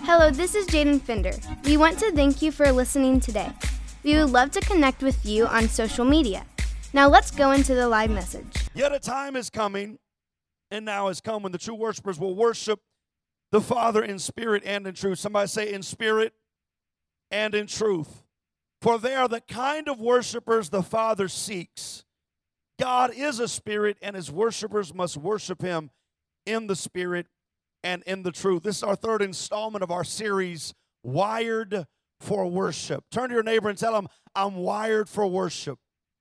Hello, this is Jaden Fender. We want to thank you for listening today. We would love to connect with you on social media. Now let's go into the live message. Yet a time is coming, and now has come, when the true worshipers will worship the Father in spirit and in truth. Somebody say, in spirit and in truth. For they are the kind of worshipers the Father seeks. God is a spirit, and his worshipers must worship him in the spirit and in the truth. This is our third installment of our series, Wired for Worship. Turn to your neighbor and tell him, I'm wired for worship.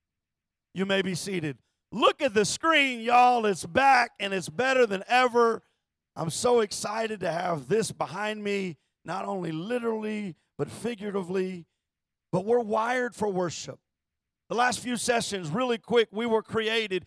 You may be seated. Look at the screen, y'all. It's back, and it's better than ever. I'm so excited to have this behind me, not only literally, but figuratively. But we're wired for worship. The last few sessions, really quick, you were created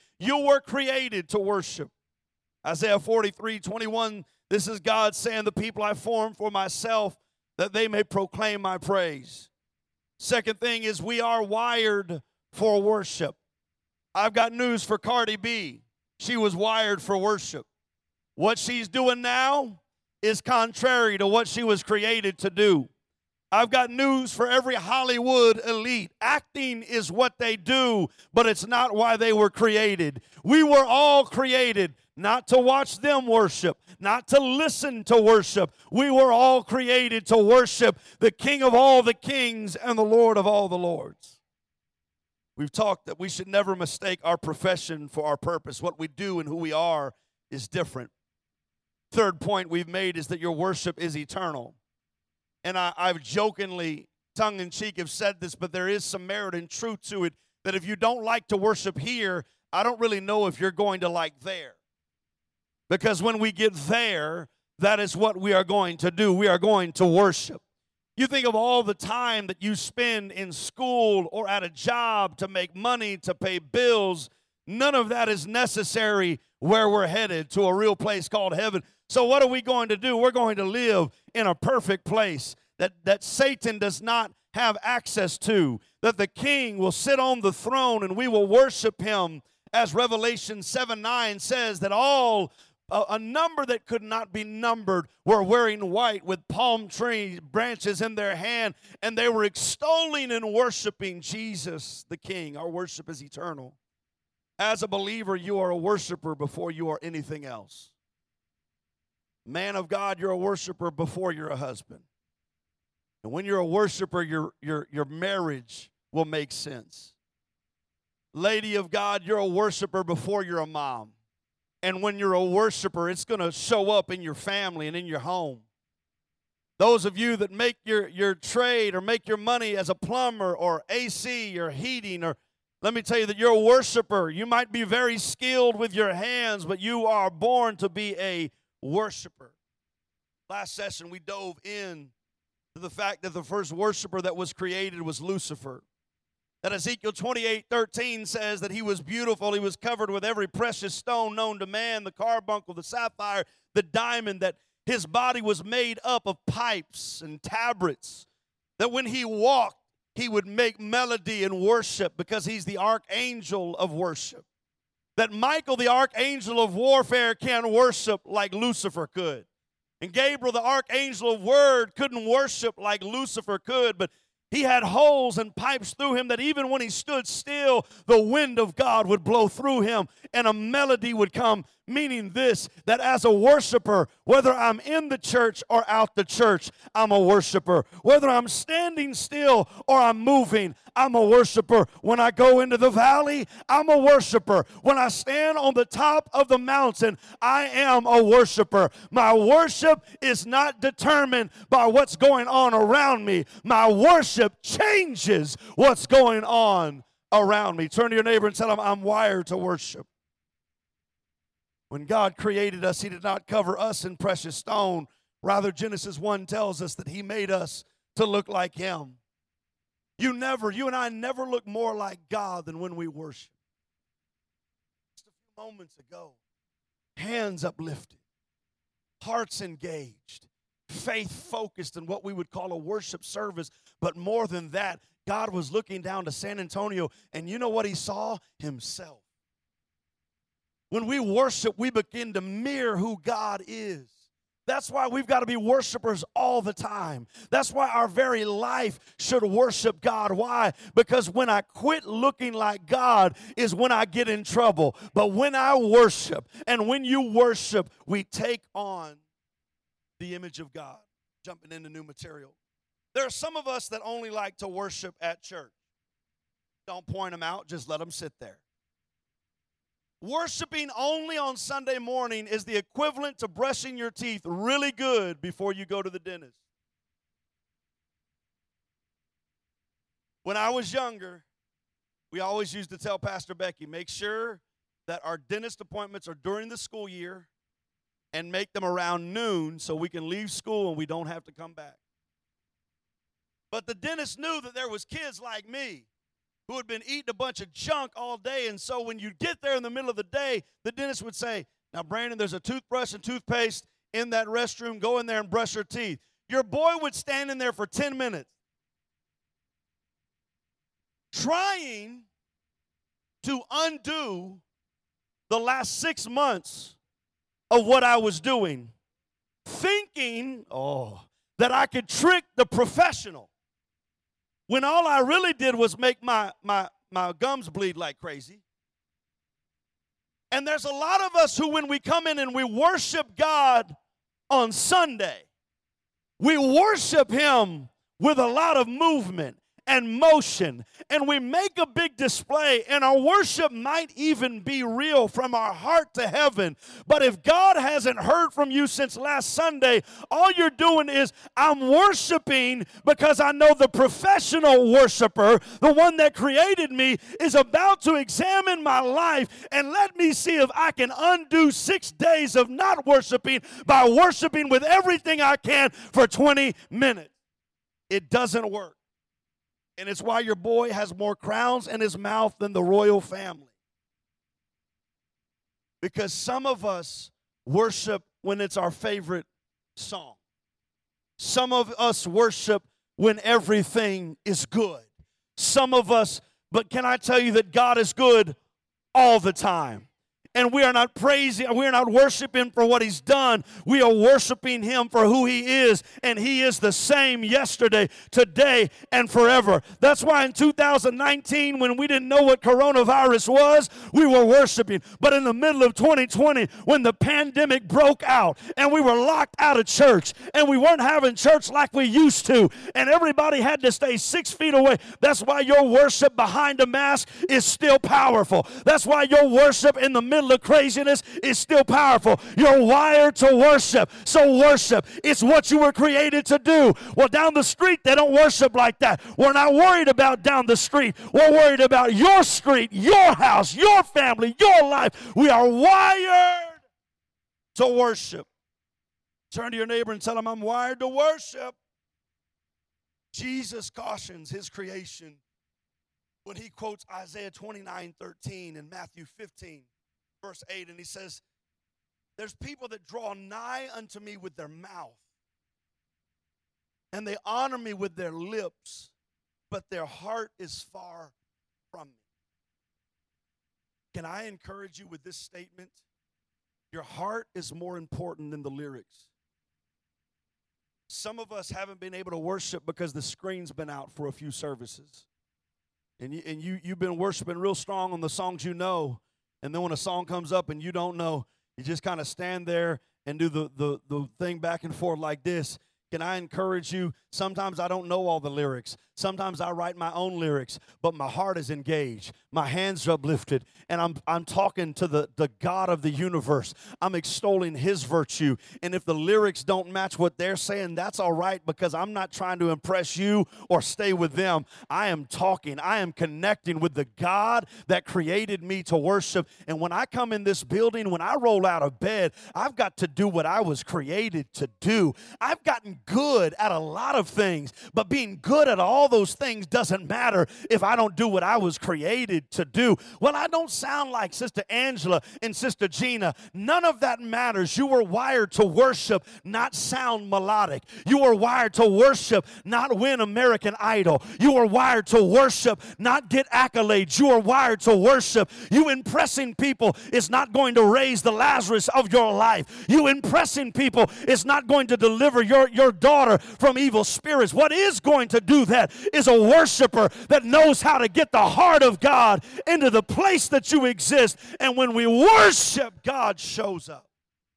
to worship. Isaiah 43:21, this is God saying, the people I formed for myself, that they may proclaim my praise. Second thing is, we are wired for worship. I've got news for Cardi B. She was wired for worship. What she's doing now is contrary to what she was created to do. I've got news for every Hollywood elite. Acting is what they do, but it's not why they were created. We were all created not to watch them worship, not to listen to worship. We were all created to worship the King of all the kings and the Lord of all the lords. We've talked that we should never mistake our profession for our purpose. What we do and who we are is different. Third point we've made is that your worship is eternal. And I've jokingly, tongue-in-cheek, have said this, but there is some merit and truth to it, that if you don't like to worship here, I don't really know if you're going to like there. Because when we get there, that is what we are going to do. We are going to worship. You think of all the time that you spend in school or at a job to make money, to pay bills. None of that is necessary where we're headed, to a real place called heaven. So what are we going to do? We're going to live in a perfect place that Satan does not have access to, that the King will sit on the throne and we will worship him, as Revelation 7:9 says, that a number that could not be numbered were wearing white with palm tree branches in their hand, and they were extolling and worshiping Jesus the King. Our worship is eternal. As a believer, you are a worshiper before you are anything else. Man of God, you're a worshiper before you're a husband. And when you're a worshiper, your marriage will make sense. Lady of God, you're a worshiper before you're a mom. And when you're a worshiper, it's going to show up in your family and in your home. Those of you that make your trade or make your money as a plumber or AC or heating, or let me tell you that you're a worshiper. You might be very skilled with your hands, but you are born to be a worshiper. Last session, we dove in to the fact that the first worshiper that was created was Lucifer. That Ezekiel 28:13 says that he was beautiful. He was covered with every precious stone known to man, the carbuncle, the sapphire, the diamond, that his body was made up of pipes and tabrets, that when he walked, he would make melody and worship because he's the archangel of worship. That Michael, the archangel of warfare, can worship like Lucifer could. And Gabriel, the archangel of word, couldn't worship like Lucifer could, but he had holes and pipes through him that even when he stood still, the wind of God would blow through him and a melody would come, meaning this, that as a worshiper, whether I'm in the church or out the church, I'm a worshiper. Whether I'm standing still or I'm moving, I'm a worshiper. When I go into the valley, I'm a worshiper. When I stand on the top of the mountain, I am a worshiper. My worship is not determined by what's going on around me. My worship changes what's going on around me. Turn to your neighbor and tell him, I'm wired to worship. When God created us, he did not cover us in precious stone. Rather, Genesis 1 tells us that he made us to look like him. You and I never look more like God than when we worship. Just a few moments ago, hands uplifted, hearts engaged, faith focused in what we would call a worship service. But more than that, God was looking down to San Antonio, and you know what he saw? Himself. When we worship, we begin to mirror who God is. That's why we've got to be worshipers all the time. That's why our very life should worship God. Why? Because when I quit looking like God is when I get in trouble. But when I worship, and when you worship, we take on the image of God. Jumping into new material. There are some of us that only like to worship at church. Don't point them out, just let them sit there. Worshiping only on Sunday morning is the equivalent to brushing your teeth really good before you go to the dentist. When I was younger, we always used to tell Pastor Becky, make sure that our dentist appointments are during the school year and make them around noon so we can leave school and we don't have to come back. But the dentist knew that there was kids like me who had been eating a bunch of junk all day, and so when you get there in the middle of the day, the dentist would say, now, Brandon, there's a toothbrush and toothpaste in that restroom. Go in there and brush your teeth. Your boy would stand in there for 10 minutes trying to undo the last 6 months of what I was doing, thinking, that I could trick the professional, when all I really did was make my gums bleed like crazy. And there's a lot of us who, when we come in and we worship God on Sunday, we worship Him with a lot of movement and motion, and we make a big display, and our worship might even be real from our heart to heaven. But if God hasn't heard from you since last Sunday, all you're doing is, I'm worshiping because I know the professional worshiper, the one that created me, is about to examine my life and let me see if I can undo 6 days of not worshiping by worshiping with everything I can for 20 minutes. It doesn't work. And it's why your boy has more crowns in his mouth than the royal family. Because some of us worship when it's our favorite song. Some of us worship when everything is good. Some of us, but can I tell you that God is good all the time? And we are not praising, we are not worshiping for what He's done. We are worshiping Him for who He is. And He is the same yesterday, today, and forever. That's why in 2019, when we didn't know what coronavirus was, we were worshiping. But in the middle of 2020, when the pandemic broke out and we were locked out of church and we weren't having church like we used to, and everybody had to stay 6 feet away, that's why your worship behind a mask is still powerful. That's why your worship in the middle of craziness is still powerful. You're wired to worship. So worship. It's what you were created to do. Well, down the street, they don't worship like that. We're not worried about down the street. We're worried about your street, your house, your family, your life. We are wired to worship. Turn to your neighbor and tell him, I'm wired to worship. Jesus cautions His creation when He quotes Isaiah 29:13 and Matthew 15. Verse 8, and He says, there's people that draw nigh unto me with their mouth, and they honor me with their lips, but their heart is far from me. Can I encourage you with this statement? Your heart is more important than the lyrics. Some of us haven't been able to worship because the screen's been out for a few services. And you've been worshiping real strong on the songs you know. And then when a song comes up and you don't know, you just kind of stand there and do the thing back and forth like this. Can I encourage you? Sometimes I don't know all the lyrics. Sometimes I write my own lyrics, but my heart is engaged. My hands are uplifted, and I'm talking to the God of the universe. I'm extolling His virtue. And if the lyrics don't match what they're saying, that's all right, because I'm not trying to impress you or stay with them. I am talking. I am connecting with the God that created me to worship. And when I come in this building, when I roll out of bed, I've got to do what I was created to do. I've gotten good at a lot of things, but being good at all all those things doesn't matter if I don't do what I was created to do. Well, I don't sound like Sister Angela and Sister Gina. None of that matters. You were wired to worship, not sound melodic. You were wired to worship, not win American Idol. You were wired to worship, not get accolades. You are wired to worship. You impressing people is not going to raise the Lazarus of your life. You impressing people is not going to deliver your daughter from evil spirits. What is going to do that is a worshiper that knows how to get the heart of God into the place that you exist. And when we worship, God shows up.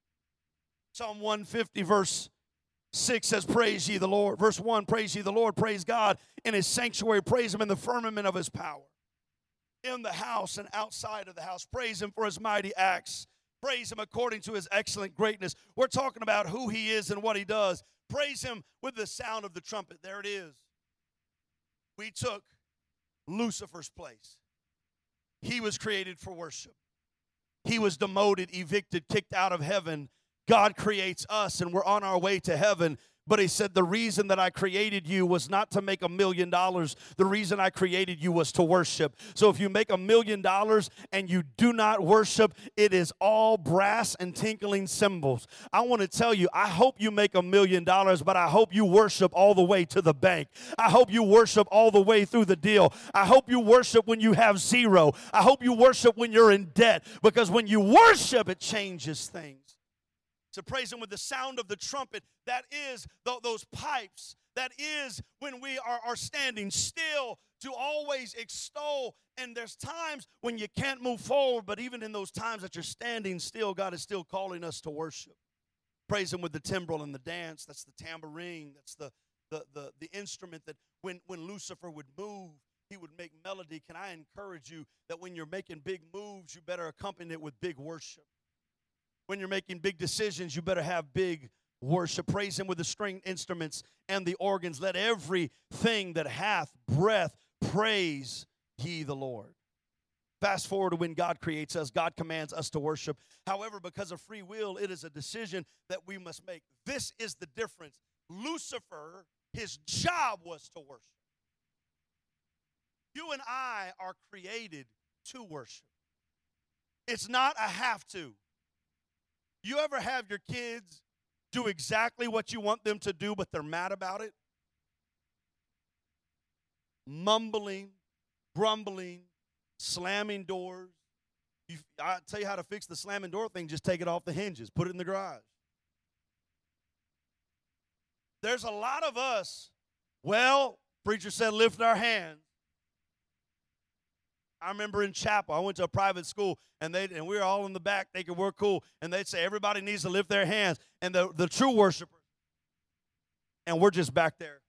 Psalm 150 verse 6 says, praise ye the Lord. Verse 1, praise ye the Lord. Praise God in his sanctuary. Praise him in the firmament of his power. In the house and outside of the house. Praise him for his mighty acts. Praise him according to his excellent greatness. We're talking about who he is and what he does. Praise him with the sound of the trumpet. There it is. We took Lucifer's place. He was created for worship. He was demoted, evicted, kicked out of heaven. God creates us, and we're on our way to heaven. But he said, the reason that I created you was not to make $1 million. The reason I created you was to worship. So if you make $1 million and you do not worship, it is all brass and tinkling cymbals. I want to tell you, I hope you make $1 million, but I hope you worship all the way to the bank. I hope you worship all the way through the deal. I hope you worship when you have zero. I hope you worship when you're in debt, because when you worship, it changes things. To praise him with the sound of the trumpet, that is those pipes. That is when we are standing still, to always extol. And there's times when you can't move forward, but even in those times that you're standing still, God is still calling us to worship. Praise him with the timbrel and the dance. That's the tambourine. That's the instrument that when Lucifer would move, he would make melody. Can I encourage you that when you're making big moves, you better accompany it with big worship. When you're making big decisions, you better have big worship. Praise him with the string instruments and the organs. Let everything that hath breath praise ye the Lord. Fast forward to when God creates us. God commands us to worship. However, because of free will, it is a decision that we must make. This is the difference. Lucifer, his job was to worship. You and I are created to worship. It's not a have to. You ever have your kids do exactly what you want them to do, but they're mad about it? Mumbling, grumbling, slamming doors. I tell you how to fix the slamming door thing. Just take it off the hinges. Put it in the garage. There's a lot of us, well, preacher said lift our hands. I remember in chapel, I went to a private school, and we were all in the back thinking we're cool, and they'd say everybody needs to lift their hands, and the true worshipers, and we're just back there.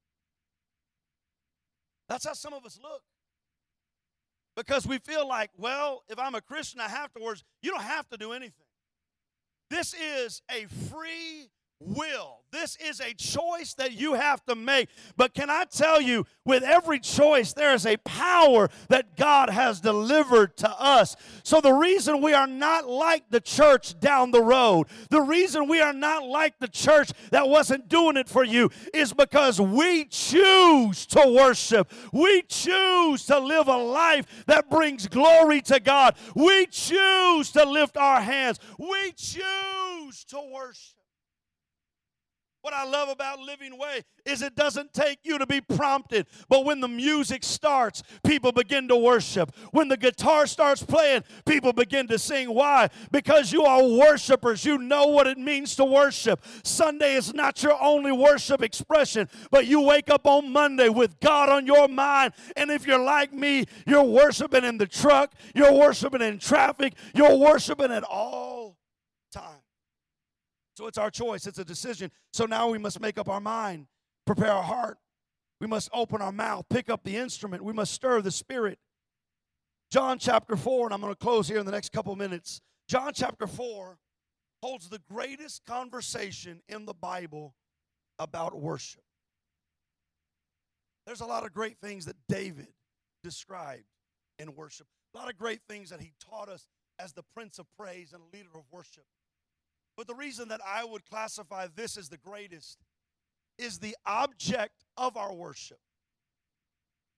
That's how some of us look. Because we feel like, well, if I'm a Christian, I have to worship. You don't have to do anything. This is a free will. This is a choice that you have to make. But can I tell you, with every choice, there is a power that God has delivered to us. So the reason we are not like the church down the road, the reason we are not like the church that wasn't doing it for you, is because we choose to worship. We choose to live a life that brings glory to God. We choose to lift our hands. We choose to worship. What I love about Living Way is it doesn't take you to be prompted. But when the music starts, people begin to worship. When the guitar starts playing, people begin to sing. Why? Because you are worshipers. You know what it means to worship. Sunday is not your only worship expression, but you wake up on Monday with God on your mind. And if you're like me, you're worshiping in the truck, you're worshiping in traffic, you're worshiping at all times. So it's our choice. It's a decision. So now we must make up our mind, prepare our heart. We must open our mouth, pick up the instrument. We must stir the Spirit. John chapter 4, and I'm going to close here in the next couple minutes. John chapter 4 holds the greatest conversation in the Bible about worship. There's a lot of great things that David described in worship. A lot of great things that he taught us as the Prince of Praise and a leader of worship. But the reason that I would classify this as the greatest is the object of our worship.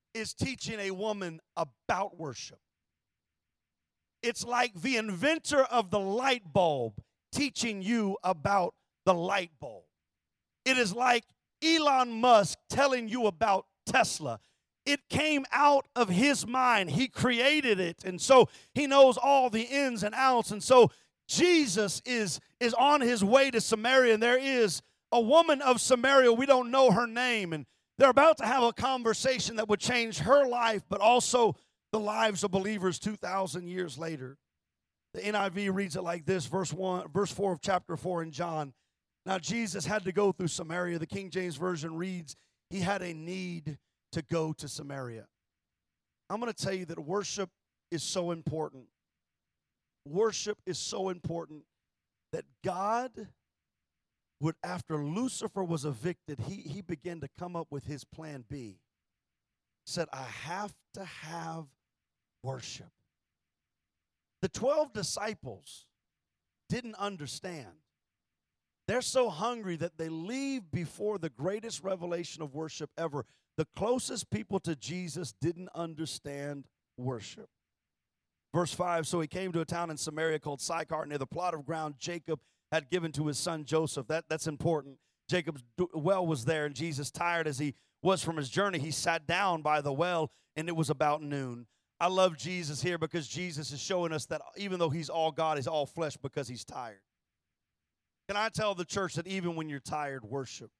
is teaching a woman about worship. It's like the inventor of the light bulb teaching you about the light bulb. It is like Elon Musk telling you about Tesla. It came out of his mind. He created it, and so he knows all the ins and outs. And so Jesus is on his way to Samaria, and there is a woman of Samaria. We don't know her name, and they're about to have a conversation that would change her life, but also the lives of believers 2,000 years later. The NIV reads it like this, verse 4 of chapter 4 in John. Now Jesus had to go through Samaria. The King James Version reads, he had a need to go to Samaria. I'm going to tell you that worship is so important. Worship is so important that God would, after Lucifer was evicted, he began to come up with his plan B. Said, I have to have worship. The 12 disciples didn't understand. They're so hungry that they leave before the greatest revelation of worship ever. The closest people to Jesus didn't understand worship. Verse 5, so he came to a town in Samaria called Sychar, near the plot of ground Jacob had given to his son Joseph. That's important. Jacob's well was there, and Jesus, tired as he was from his journey, he sat down by the well, and it was about noon. I love Jesus here because Jesus is showing us that even though he's all God, he's all flesh because he's tired. Can I tell the church that even when you're tired, worship?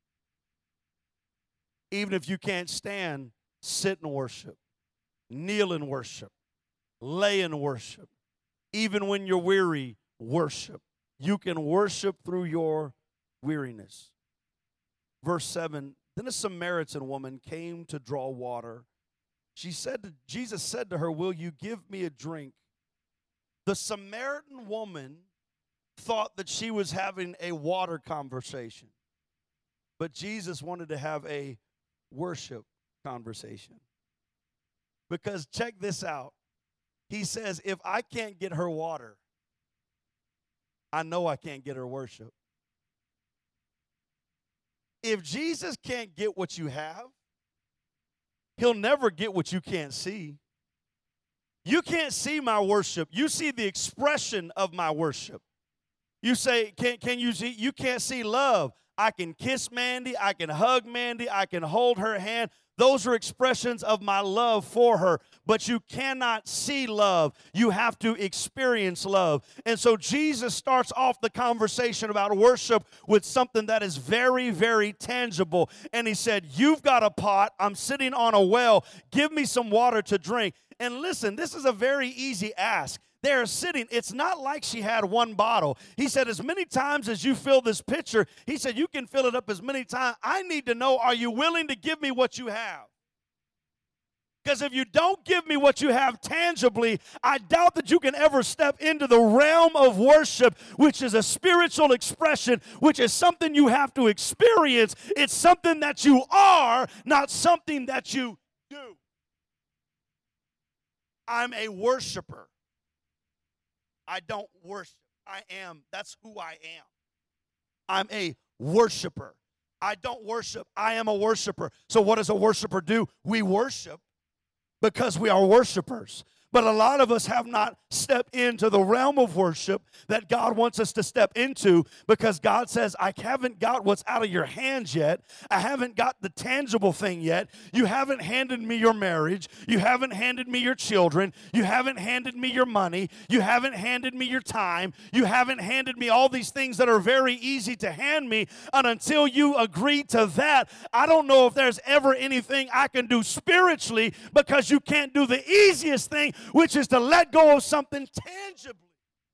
Even if you can't stand, sit and worship. Kneel and worship. Lay and worship. Even when you're weary, worship. You can worship through your weariness. Verse 7, then a Samaritan woman came to draw water. Jesus said to her, will you give me a drink? The Samaritan woman thought that she was having a water conversation. But Jesus wanted to have a worship conversation. Because check this out. He says, if I can't get her water, I know I can't get her worship. If Jesus can't get what you have, he'll never get what you can't see. You can't see my worship. You see the expression of my worship. You say, can you see? You can't see love. I can kiss Mandy. I can hug Mandy. I can hold her hand. Those are expressions of my love for her. But you cannot see love. You have to experience love. And so Jesus starts off the conversation about worship with something that is very, very tangible. And he said, you've got a pot. I'm sitting on a well. Give me some water to drink. And listen, this is a very easy ask. They're sitting. It's not like she had one bottle. He said, as many times as you fill this pitcher, he said, you can fill it up as many times. I need to know, are you willing to give me what you have? Because if you don't give me what you have tangibly, I doubt that you can ever step into the realm of worship, which is a spiritual expression, which is something you have to experience. It's something that you are, not something that you do. I'm a worshiper. I don't worship. I am. That's who I am. I'm a worshiper. I don't worship. I am a worshiper. So what does a worshiper do? We worship because we are worshipers. But a lot of us have not stepped into the realm of worship that God wants us to step into because God says, I haven't got what's out of your hands yet. I haven't got the tangible thing yet. You haven't handed me your marriage. You haven't handed me your children. You haven't handed me your money. You haven't handed me your time. You haven't handed me all these things that are very easy to hand me. And until you agree to that, I don't know if there's ever anything I can do spiritually because you can't do the easiest thing, which is to let go of something tangibly.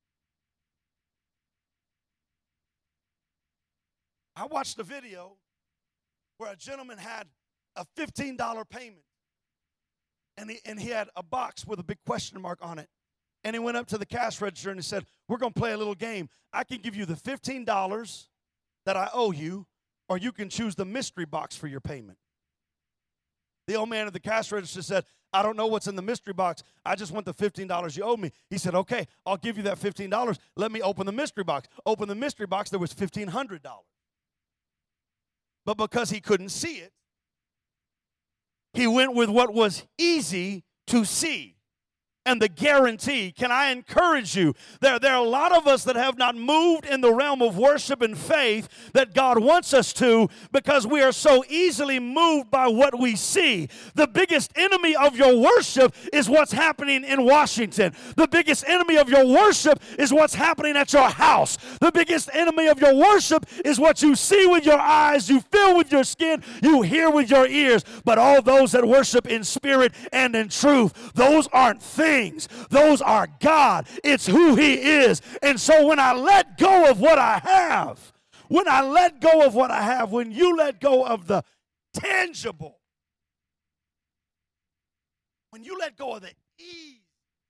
I watched a video where a gentleman had a $15 payment, and he had a box with a big question mark on it. And he went up to the cash register and he said, we're going to play a little game. I can give you the $15 that I owe you, or you can choose the mystery box for your payment. The old man at the cash register said, I don't know what's in the mystery box. I just want the $15 you owe me. He said, okay, I'll give you that $15. Let me open the mystery box. Open the mystery box. There was $1,500. But because he couldn't see it, He went with what was easy to see. And the guarantee, can I encourage you? There are a lot of us that have not moved in the realm of worship and faith that God wants us to because we are so easily moved by what we see. The biggest enemy of your worship is what's happening in Washington. The biggest enemy of your worship is what's happening at your house. The biggest enemy of your worship is what you see with your eyes, you feel with your skin, you hear with your ears. But all those that worship in spirit and in truth, those aren't things. Those are God. It's who He is. And so when I let go of what I have, when you let go of the tangible, when you let go of the ease,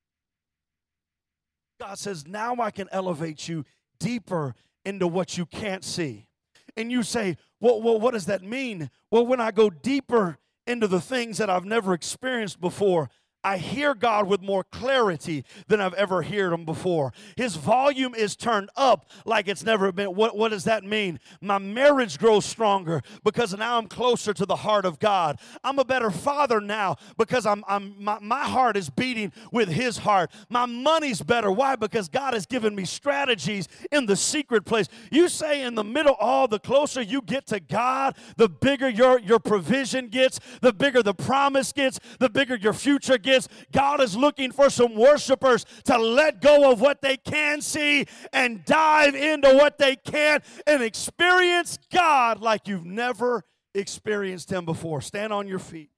God says, now I can elevate you deeper into what you can't see. And you say, well, what does that mean? Well, when I go deeper into the things that I've never experienced before, I hear God with more clarity than I've ever heard Him before. His volume is turned up like it's never been. What does that mean? My marriage grows stronger because now I'm closer to the heart of God. I'm a better father now because my heart is beating with His heart. My money's better. Why? Because God has given me strategies in the secret place. You say in the middle, the closer you get to God, the bigger your provision gets, the bigger the promise gets, the bigger your future gets. God is looking for some worshipers to let go of what they can see and dive into what they can and experience God like you've never experienced Him before. Stand on your feet.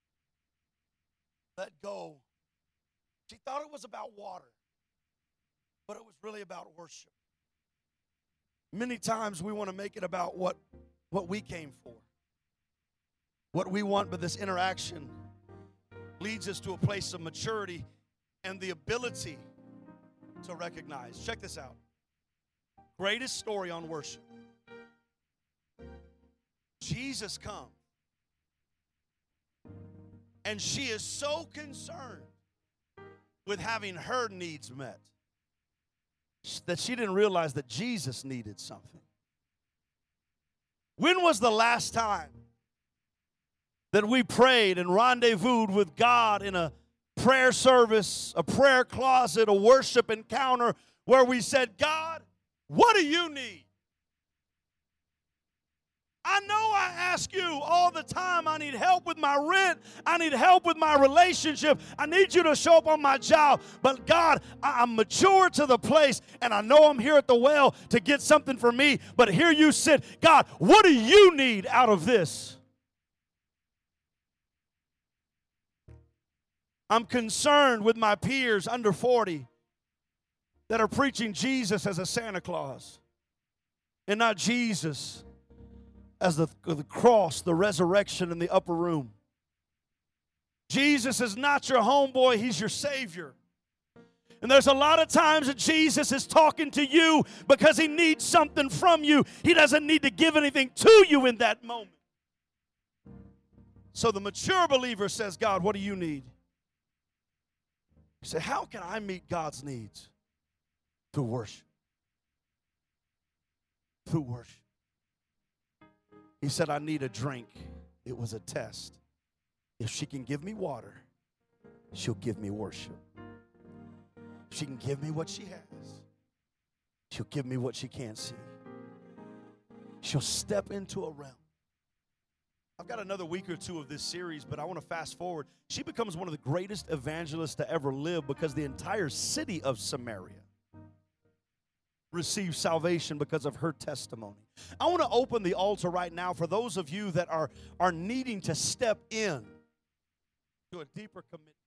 Let go. She thought it was about water, but it was really about worship. Many times we want to make it about what we came for, what we want, but this interaction leads us to a place of maturity and the ability to recognize. Check this out. Greatest story on worship. Jesus comes, and she is so concerned with having her needs met that she didn't realize that Jesus needed something. When was the last time that we prayed and rendezvoused with God in a prayer service, a prayer closet, a worship encounter where we said, God, what do you need? I know I ask you all the time, I need help with my rent. I need help with my relationship. I need you to show up on my job. But God, I'm mature to the place, and I know I'm here at the well to get something for me. But here you sit. God, what do you need out of this? I'm concerned with my peers under 40 that are preaching Jesus as a Santa Claus and not Jesus as the cross, the resurrection, and the upper room. Jesus is not your homeboy, He's your Savior. And there's a lot of times that Jesus is talking to you because He needs something from you. He doesn't need to give anything to you in that moment. So the mature believer says, God, what do you need? You say, how can I meet God's needs? Through worship. Through worship. He said, I need a drink. It was a test. If she can give me water, she'll give me worship. If she can give me what she has, she'll give me what she can't see. She'll step into a realm. I've got another week or two of this series, but I want to fast forward. She becomes one of the greatest evangelists to ever live because the entire city of Samaria received salvation because of her testimony. I want to open the altar right now for those of you that are needing to step in to a deeper commitment.